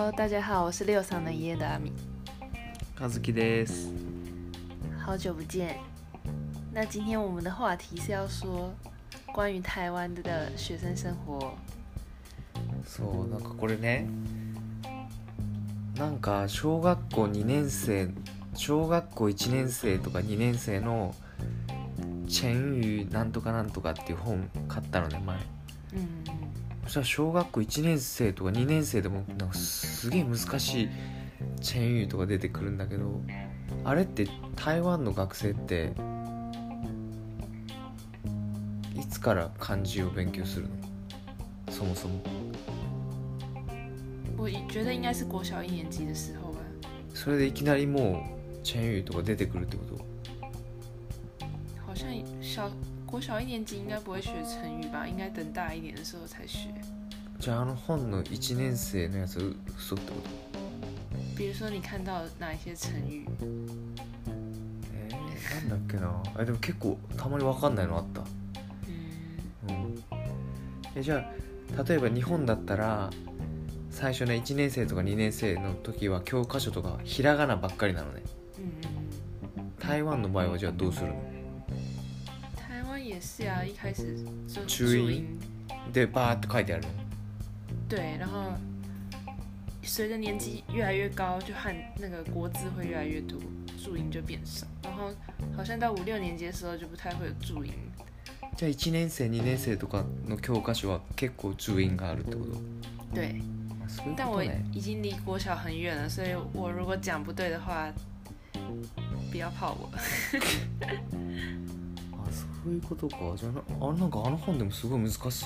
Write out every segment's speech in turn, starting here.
Hello， 大家好，我是六桑的爷爷的阿米， 和樹です。 好久不见。那今天我们的话题是要说关于台湾的学生生活。 そうなんかこれね、なんか小学校2年生、小学校1年生とか2年生のチェンユなんとかなんとかっていう本買ったのね前。そしたら小学校1年生とか2年生でもなんかすげえ難しいチェンユとか出てくるんだけど、あれって台湾の学生っていつから漢字を勉強するの？そもそも。 我觉得应该是国小1年级的时候吧。 それでいきなりもうチェンユとか出てくるってこと？ 好像国小1年级应该不会学成语吧，应该等大一点的时候才学。 じゃあ本の1年生のやつ嘘ってこと？ 比如说你看到哪一些成语？ なんだっけな。でも結構たまに分かんないのあった。じゃあ例えば日本だったら最初ね1年生とか2年生の時は教科書とかひらがなばっかりなのね。台湾の場合はじゃあどうするの？ 台湾也是啊，一开始就注音でバーって書いてあるの。 对，然后随着年纪越来越高，就汉那个国字会越来越多，注音就变少。然后好像到5、6年级的时候就不太会有注音。 じゃあ1年生2年生とかの教科書は結構注音があるってこと？ 对。 そういうことね。 但我已经离国小很远了，所以我如果讲不对的话，不要泡我。 そういうことか。じゃあなんか本でもすごい難しかった。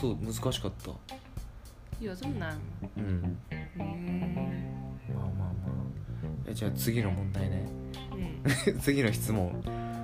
有这么难吗？ まあじゃあ次の問題ね。次の質問。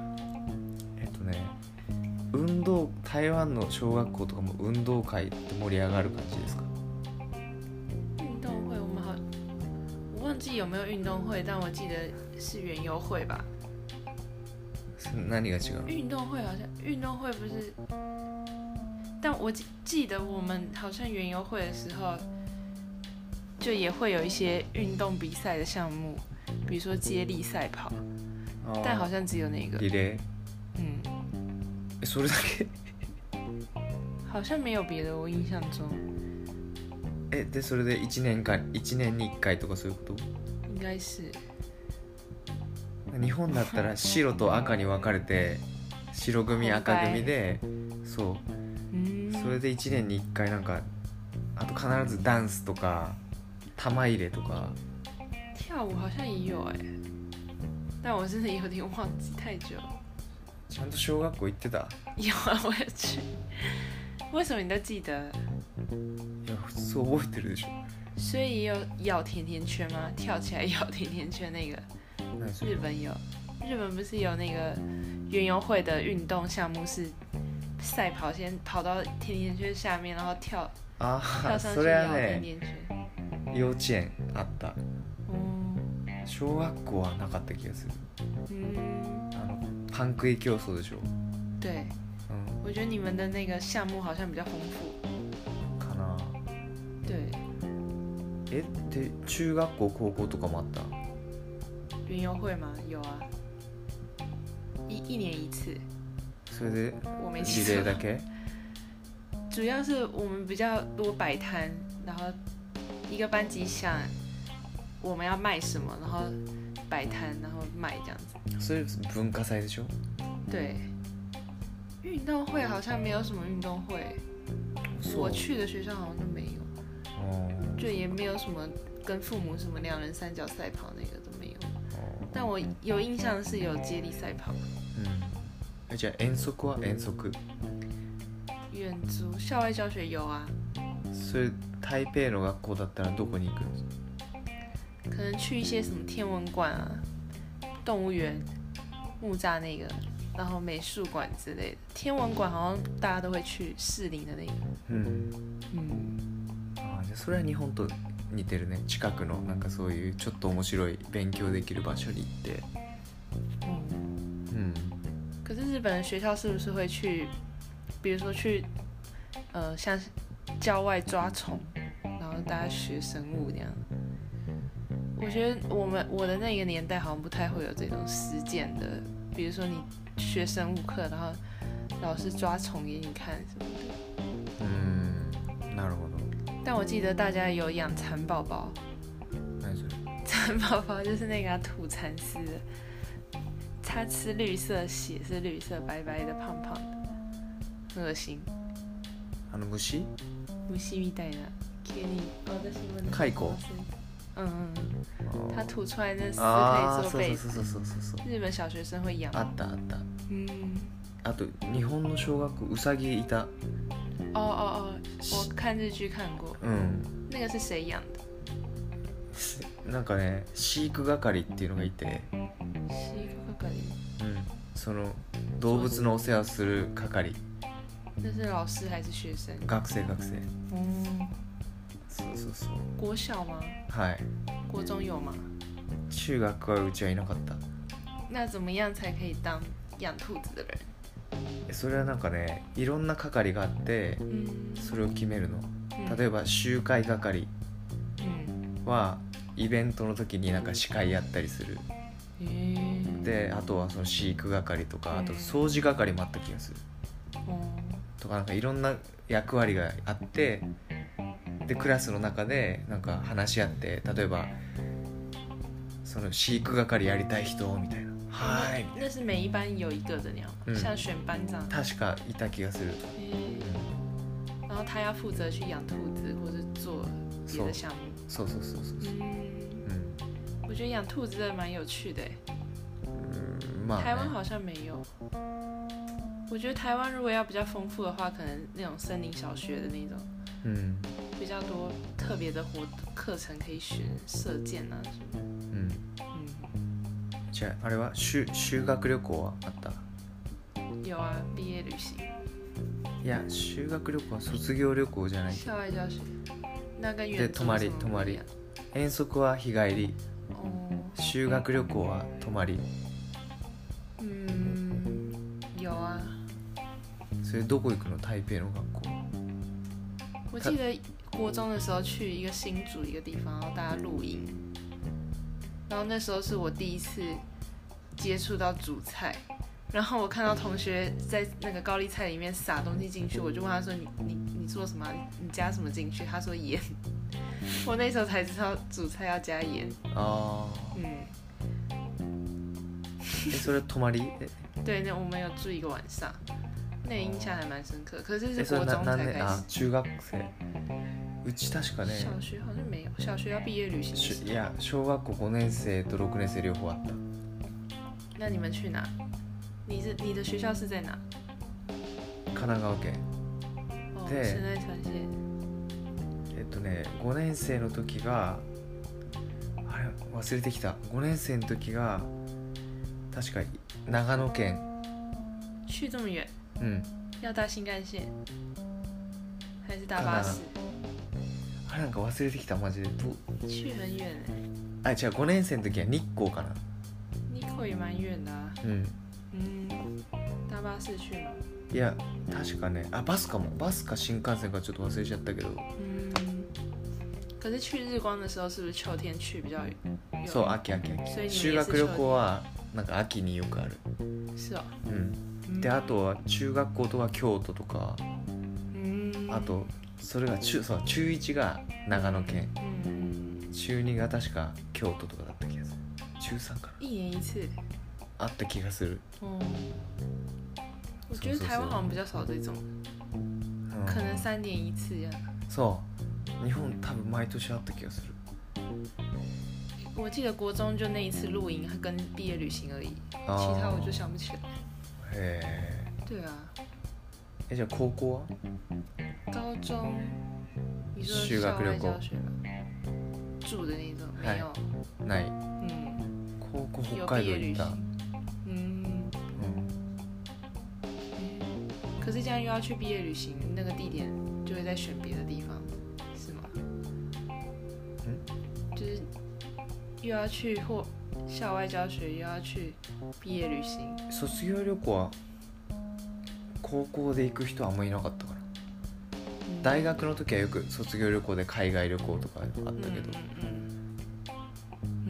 台湾の小学校とかも運動会って盛り上がる感じですか？ 运动会我忘记有没有运动会，但我记得是园游会吧。 何が違う？ 运动会好像运动会不是，但我记得我们好像园游会的时候，就也会有一些运动比赛的项目，比如说接力赛跑，但好像只有那个リレー。それだけ？ 好像没有别的，我印象中。 でそれで1年に1回とかそういうこと？ 应该是。 日本だったら白と赤に分かれて白組赤組でそれで1年に1回なんかあと必ずダンスとか玉入れとか。 跳舞好像也有但我真的有点忘记太久了。 ちゃんと小学校行ってた？ 有啊，我有去。为什么你都记得？ いや普通覚えてるでしょ。 所以也有咬甜甜圈吗？跳起来咬甜甜圈那个？日本有，日本不是有那个园游会的运动项目是赛跑，先跑到甜甜圈下面，然后跳上去咬甜甜圈。 幼稚園あった。小学校はなかった気がする。パン食い競争でしょ。 对，我觉得你们的那个项目好像比较丰富。 かな。 对。 で中学校高校とかもあった？ 园游会吗？有啊，一年一次。 それで我没记リレーだけ？ 主要是我们比较多摆摊，然后一个班级想我们要卖什么，然后摆摊，然后卖这样子。 それ文化祭でしょ？ 对，运动会好像没有什么运动会，我去的学校好像都没有。就也没有什么跟父母什么2人3角赛跑那个都没有。但我有印象是有接力赛跑。 じゃあ遠足は？遠足？ 遠足校外教学有啊。 それ台北の学校だったらどこに行くの？ 可能去一些什么天文馆啊、动物园、木栅那个，然后美术馆之类的。天文馆好像大家都会去士林的那个。 じゃあそれは日本と似てるね。近くのなんかそういうちょっと面白い勉強できる場所に行って。 可是日本的学校是不是会去，比如说去像郊外抓虫，然后大家学生物那样？ 我觉得我的那个年代好像不太会有这种实践的，比如说你学生物课，然后老师抓虫给你看什么的。なるほど。 但我记得大家有养蚕宝宝。 何それ？ 蚕宝宝就是那个吐蚕丝的，它吃绿色，血是绿色，白白的，胖胖的，很恶心。 虫？ 虫みたいな。 蚕？ 它吐出来那丝可以做被子。 そう。 日本小学生会养。 あったあった。あと日本の小学校ウサギいた。 我看日剧看过。那个是谁养的？ なんかね、飼育係っていうのがいて。 飼育係？ その動物のお世話する係。 那是老师还是学生？ 学生。そう。 国小吗？ はい。 国中有吗？ 中学はうちはいなかった。 那怎么样才可以当养兔子的人？ それはなんかね、いろんな係があって、それを決めるの。例えば集会係はイベントの時になんか司会やったりする。で、あとはその飼育係とか、あと掃除係もあった気がする。とかなんかいろんな役割があって、でクラスの中でなんか話し合って、例えばその飼育係やりたい人みたいな。はい。 那是每一班有一个的那样，像选班长。 確かいた気がする。 然后他要负责去养兔子，或是做别的项目。 そう。 我觉得养兔子真的蛮有趣的。 まあね。 台湾好像没有。我觉得台湾如果要比较丰富的话，可能那种森林小学的那种，比较多特别的课程可以选，射箭啊什么。 じゃああれは修学旅行はあった？ 有啊，毕业旅行。 いや、修学旅行は卒業旅行じゃない。 校外教学。那跟で泊まり。遠足は日帰り。修学旅行は泊まり。 有啊。 それどこ行くの？台北の学校。 我记得国中的时候去一个新竹一个地方，然后大家露营。然后那时候是我第一次接触到煮菜，然后我看到同学在那个高丽菜里面撒东西进去，我就问他说你做什么？你加什么进去？他说盐。我那时候才知道煮菜要加盐。 それ泊まり？ 对，那我们有住一个晚上，那个印象还蛮深刻。可是是国中才开始。 中学生。うち確かね。 小学好像没有，小学要毕业旅行。 いや、小学校5年生と6年生両方あった。 那你们去哪？你的学校是在哪？ 神奈川県。 で、神奈川县。 5年生の時があれ忘れてきた。5年生の時が確か長野県。 去这么远？要搭新干线还是搭巴士？ あれなんか忘れてきたマジで。 去很远あ、違う、5年生の時は日光かな。 日光也蛮远的啊。搭巴士去吗？ いや、確かね、バスかも。バスか新幹線かちょっと忘れちゃったけど。 可是去日光的时候是不是秋天去比较有？ そう、秋。修学旅行はなんか秋によくある。 是哦。 で、あとは中学校とか京都とか。あとそれが中1が長野県。中2が確か京都とかだった気がする。中3かな。 一年一次。 あった気がする。 我觉得台湾好像比较少这种，可能3年一次这样。 そう、日本多分毎年あった気がする。 我记得国中就那一次露营跟毕业旅行而已，其他我就想不起来。 へえ。对啊。 じゃあ高校は？ 高中，你说修学旅行住的那种没有？ ない。高校北海道行った。 可是这样又要去毕业旅行，那个地点就会再选别的地方，是吗？就是又要去或校外教学，又要去毕业旅行。 卒業旅行は高校で行く人はあんまりいなかったかな。大学の時はよく卒業旅行で海外旅行とかあったけど。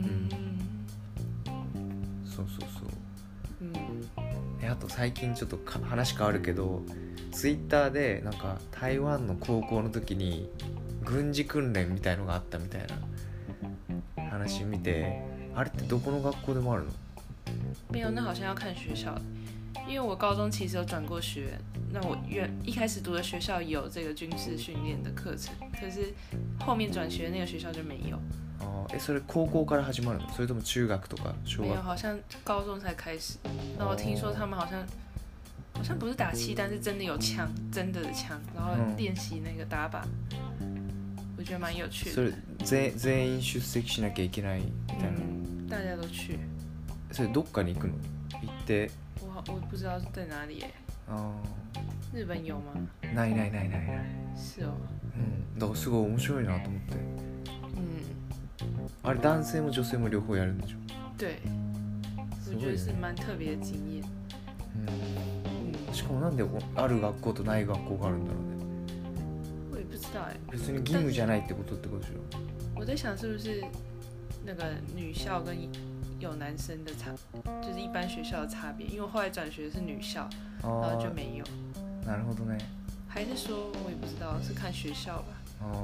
最近ちょっと話変わるけど、ツイッターでなんか台湾の高校の時に軍事訓練みたいのがあったみたいな話見て、あれってどこの学校でもあるの？ 没有，那好像要看学校，因为我高中其实有转过学，那我一开始读的学校有这个军事训练的课程，可是后面转学那个学校就没有。 それ高校から始まるの？それとも中学とか小学？ 没有，好像高中才开始。然后我听说他们好像不是打气弹，是真的有枪，真的枪，然后练习那个打靶，我觉得蛮有趣的。 それ全員出席しなきゃいけないみたいな。 大家都去。 それどっかに行くの？行って。 我不知道在哪里耶。日本有吗？ ない。 是哦。 だからすごい面白いなと思って。あれ男性も女性も両方やるんでしょ？ 对，我觉得是蛮特别的经验。 しかもなんである学校とない学校があるんだろうね。 我也不知道哎。 別に義務じゃないってことでしょ？ 我在想是不是那个女校跟有男生的差，就是一般学校的差别。因为我后来转学是女校，然后就没有。 なるほどね。 还是说我也不知道，是看学校吧。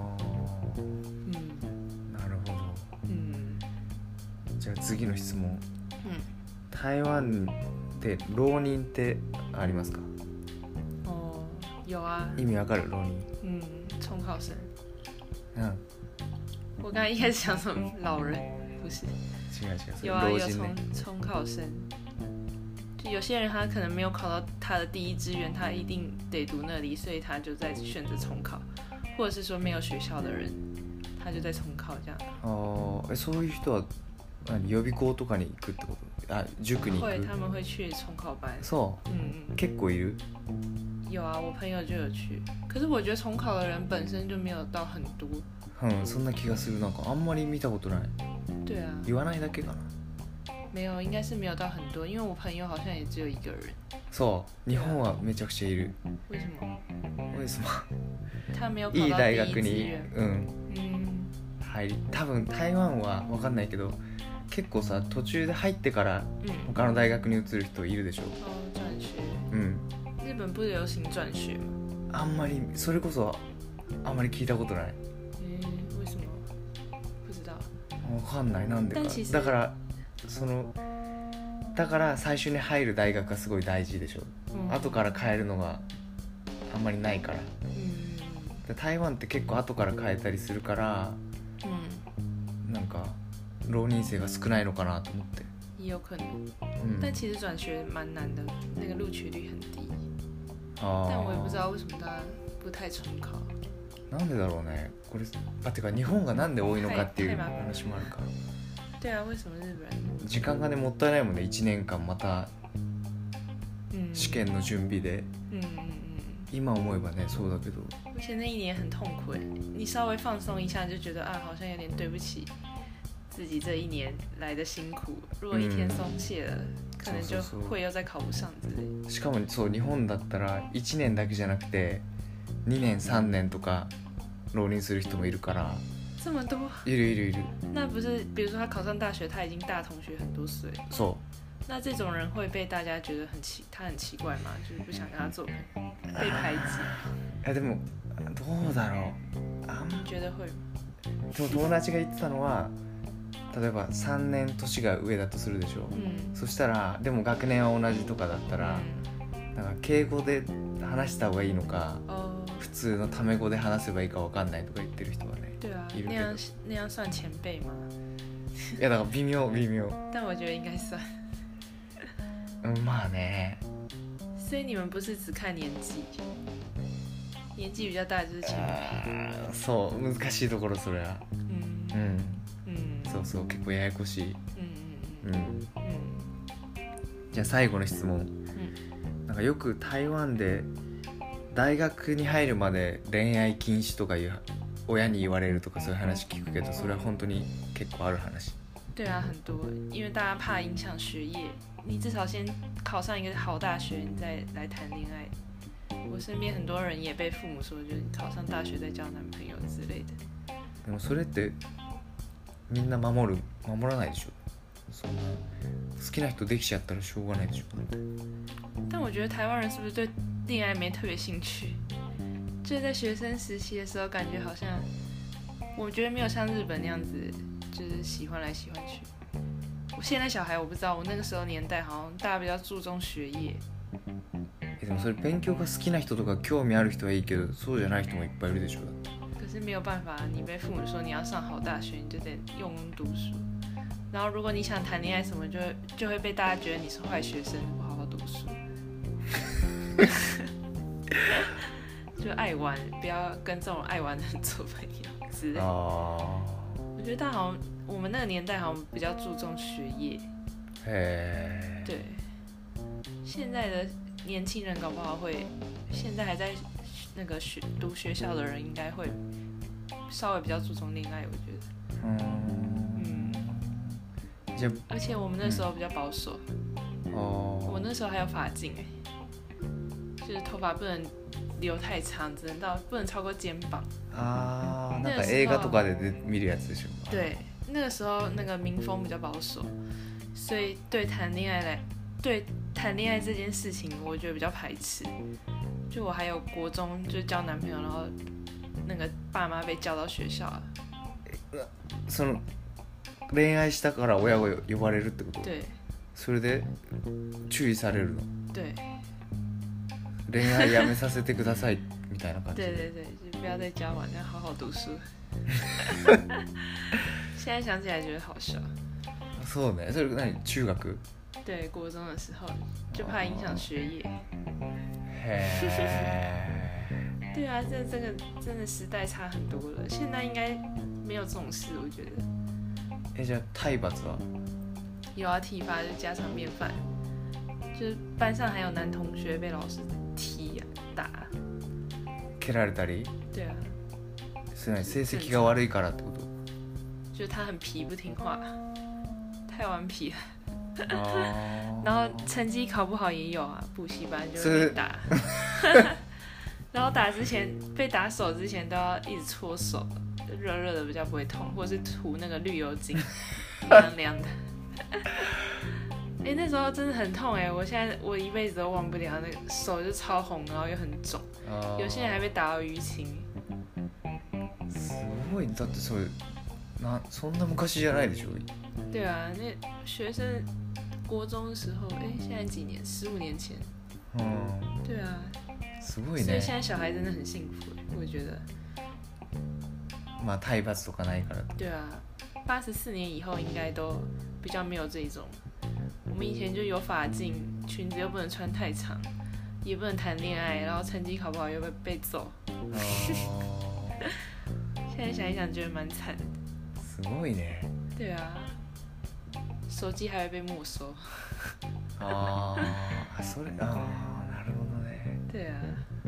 なるほど。じゃあ次の質問。台湾で浪人ってありますか？ 有啊。 意味わかる？浪人。 重考生。我刚才一开始想说老人，不是。有啊，有重考生。就有些人他可能没有考到他的第一志願，他一定得读那里，所以他就在选择重考，或者是说没有学校的人，他就在重考这样。 そういう人は予備校とかに行くってこと？塾に行く？ 会，他们会去重考班。 そう。結構いる？ 有啊，我朋友就有去。可是我觉得重考的人本身就没有到很多。 そんな気がする。なんかあんまり見たことない。 对啊。 言わないだけかな。 没有，应该是没有到很多，因为我朋友好像也只有一个人。 そう、日本はめちゃくちゃいる。 为什么？ 为什么？ 他没有考到第一志願。 入り、多分台湾は分かんないけど、結構さ途中で入ってから他の大学に移る人いるでしょ。 转学。日本不流行转学吗？ あんまりそれこそあんまり聞いたことない。 为什么？不知道。 分かんない、なんでか。だからだから最初に入る大学がすごい大事でしょ。後から変えるのがあんまりないから。台湾って結構後から変えたりするから、なんか浪人生が少ないのかなと思って。 也有可能。但其实转学蛮难的，那个录取率很低。但我也不知道为什么大家不太重考。 なんでだろうね。これてか日本がなんで多いのかっていう話もあるから。 对啊，为什么日本人？ 時間がねもったいないもんね。1年間また試験の準備で。今思えばねそうだけど。 而且那一年很痛苦哎，你稍微放松一下就觉得好像有点对不起自己这一年来的辛苦。如果一天松懈了，可能就会又再考不上之类。 しかもそう日本だったら1年だけじゃなくて2年3年とか浪人する人もいるから。 这么多？ いる。 那不是，比如说他考上大学，他已经大同学很多岁。 そう。 那这种人会被大家觉得他很奇怪吗？就是不想跟他做朋友，被排挤。 でもどうだろう。 你觉得会？ でも友達が言ってたのは、例えば3年年が上だとするでしょ。そしたらでも学年は同じとかだったら、なんか敬語で話した方がいいのか。普通のタメ語で話せばいいか分かんないとか言ってる人はね。 对啊，那样算前辈吗？ いやだから微妙。 但我觉得应该算。 まあね。 所以你们不是只看年纪，年纪比较大就是前輩。 そう難しいところそれは。そう結構ややこしい。じゃあ最後の質問。なんかよく台湾で大学に入るまで恋愛禁止とかいう親に言われるとかそういう話聞くけど、それは本当に結構ある話？ 对啊，很多，因为大家怕影响学业，你至少先考上一个好大学，你再来谈恋爱。我身边很多人也被父母说，就是考上大学再交男朋友之类的。 でもそれってみんな守らないでしょ？ そんな好きな人できちゃったらしょうがないでしょ。 但我觉得台湾人是不是对恋爱没特别兴趣？就是在学生时期的时候，感觉好像我觉得没有像日本那样子，就是喜欢来喜欢去。我现在小孩我不知道，我那个时候年代好像大家比较注重学业。 でもそれ勉強が好きな人とか興味ある人はいいけど、そうじゃない人もいっぱいいるでしょ。 可是没有办法，你被父母说你要上好大学，你就得用功读书。然后如果你想谈恋爱什么，就会被大家觉得你是坏学生，不好好读书。就爱玩，不要跟这种爱玩的人做朋友之类的。我觉得他好像我们那个年代好像比较注重学业。对，现在的年轻人搞不好会，现在还在那个读学校的人应该会稍微比较注重恋爱，我觉得。而且我们那时候比较保守。我那时候还有发镜就是头发不能留太长，不能超过肩膀。 なんか映画とかで見るやつでしょ。 对，那个时候那个民风比较保守，所以对谈恋爱这件事情，我觉得比较排斥。就我还有国中就交男朋友，然后那个爸妈被叫到学校了。 その恋愛したから親が呼ばれるってこと？ 对。 それで注意されるの？ 对。 恋愛やめさせてくださいみたいな感じ。 对对对，就不要再交往，要好好读书。现在想起来觉得好笑。 そうね。それ何？中学？ 对，国中的时候就怕影响学业。对啊，这个真的时代差很多了，现在应该没有这种事，我觉得。 じゃあ体罰は？ 有啊，体罚就家常便饭，就是班上还有男同学被老师踢打。 蹴られたり？ 对啊。 是何？成績が悪いからってこと？ 就是他很皮不听话，太顽皮了。然后成绩考不好也有啊，补习班就会被打。然后被打手之前都要一直搓手，热热的比较不会痛，或者是涂那个绿油精，凉凉的。那时候真的很痛我一辈子都忘不了，那个手就超红，然后又很肿，有些人还被打到淤青。 すごい。だってそんな昔じゃないでしょ。 对啊，那学生国中的时候，现在几年？15年前。对啊。 すごいね。 所以现在小孩真的很幸福，我觉得。 まあ体罰とかないから。 对啊，84年以后应该都比较没有这种。我们以前就有发镜，裙子又不能穿太长，也不能谈恋爱，然后成绩考不好又被揍。现在想一想，觉得蛮惨的。 すごいね。 对啊，手机还会被没收。 それなるほどね。 对啊。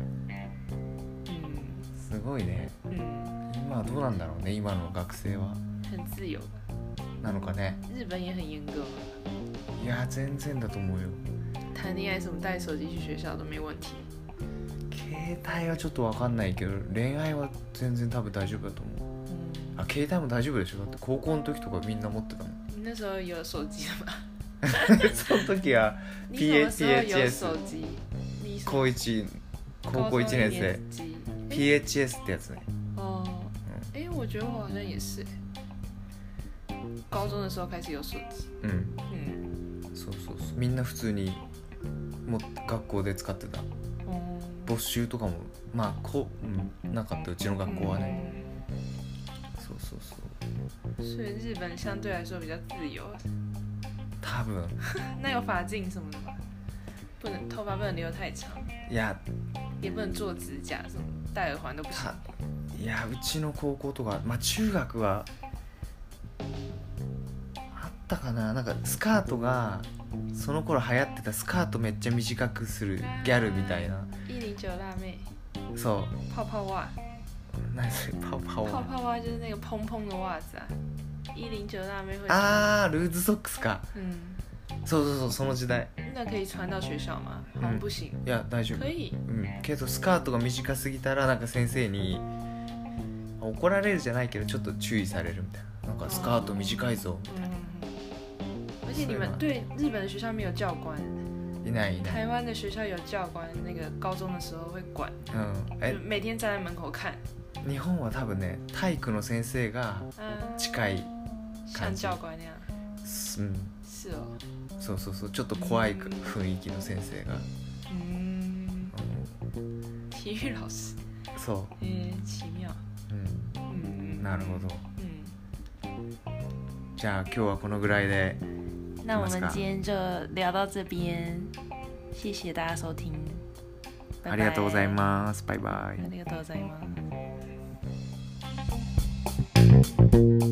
すごいね。今はどうなんだろうね、今の学生は。 很自由なのかね。 日本也很严格。 いや全然だと思うよ。 谈恋愛什么带手機去学校都没問題。 携帯はちょっと分かんないけど、恋愛は全然多分大丈夫だと思う。携帯も大丈夫でしょ。だって高校の時とかみんな持ってたもん。 那時候有手機嗎？ その時は PHS。高校1年生 PHS ってやつね。 我觉得我好像也是。高中的时候開始有手機。 そうみんな普通に学校で使ってた。没収とかもまあなかった、うちの学校はね。そう所以日本相对来说比较自由。 多分。 那有发镜什么的吗？頭髮不能留太長。 いや。 也不能做指甲，什么戴耳環都不行。 いやうちの高校とか、まあ中学はあったかな。なんかスカートがその頃流行ってたスカートめっちゃ短くするギャルみたいな。 109辣妹。 そう。 泡泡袜。 何それ泡泡袜？ 泡泡袜就是那个蓬蓬的袜子啊。109辣妹会。 ルーズソックスか。そうその時代。 那可以穿到学校吗？好像不行。 いや大丈夫。 可以。 けどスカートが短すぎたらなんか先生に怒られるじゃないけどちょっと注意されるみたいな。なんかスカート短いぞみたいな。 且你们对日本的学校没有教官？ いないいない。 台湾的学校有教官，那个高中的时候会管，就每天站在门口看。 日本は多分ね、体育の先生が近い感じ。 像教官那样。 是哦。 そうそうそう、ちょっと怖い雰囲気の先生が。 体育老師。 そう。 奇妙。 なるほど。じゃあ今日はこのぐらいで。 那我们今天就聊到这边，谢谢大家收听，拜拜。 ありがとうございます。バイバイ。 ありがとうございます。